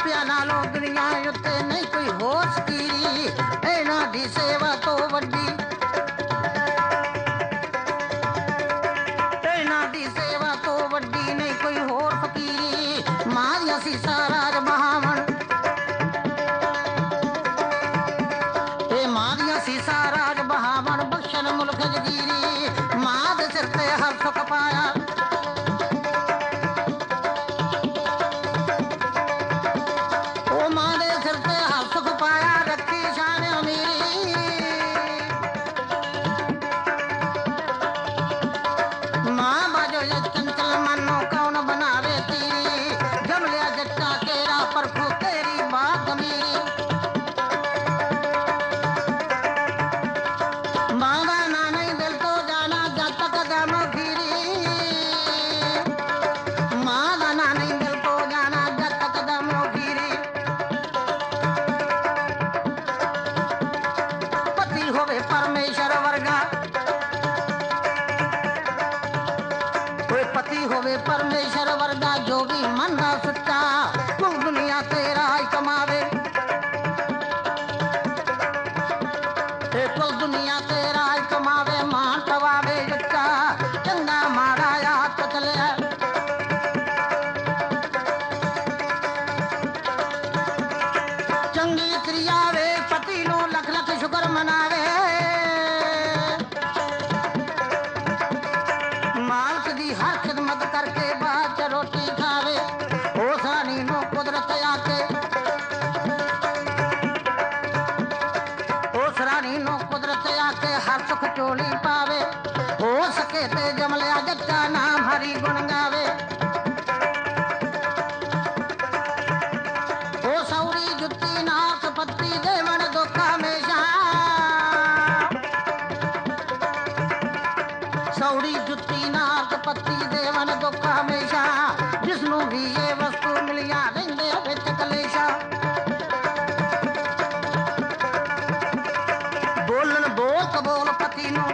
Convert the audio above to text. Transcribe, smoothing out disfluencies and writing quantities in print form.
मापिया नालों दुनिया उत्ते नहीं कोई होर फकीरी, इन्हां दी सेवा तो वड्डी, इन्हां दी सेवा तो वड्डी नहीं कोई होर फकीरी। मां दियां सीसां राज बहावन, ए मां दियां सीसां राज बहावन, बख्शन मुल्क जगीरी। मां दे सिर ते हर सुख पाया, ओ मां दे सिर ते हर सुख पाया, रखी शान अमीरी। मां बाजो ये चंचल मनो कौन बनावे तीरी, जम लिया जट्टा केरा परखो तेरी बात अमीरी। मां दा ना नहीं दिल तो जाना जब तक दम फिरी, मां दा ना नहीं दिल तो जाना जब तक दम फिरी। पति होवे परमेश्वर वर्गा, कोई पति होवे परमेश्वर वर्गा, जो भी मन ना सच्चा कुल दुनिया तेरा ही कमावे, ए कुल दुनिया तेरा ही कमावे। मान पवावे जच्चा चंगा माड़ा याद चलिया, चंगी क्रिया वे पति नो लख लख शुक्र मनावे, मालक दी हर खिदमत करके बाद च रोटी खावे। ओ सानी नो कुदरत आके, ओ सरानी नो कुदरत आके हर सुख चोली पावे। हो सके ते जमलिया जच्चा नाम हरि गुण गावे। ओ सौरी जुत्ती नाक पत्ती देवन दुख हमेशा, सौरी जुत्ती नाक पत्ती देवन दुख हमेशा, जिसनू भी ये वस्तु मिलिया रहिंदे विच कलेशा। बोलन बोल कबोल पति नो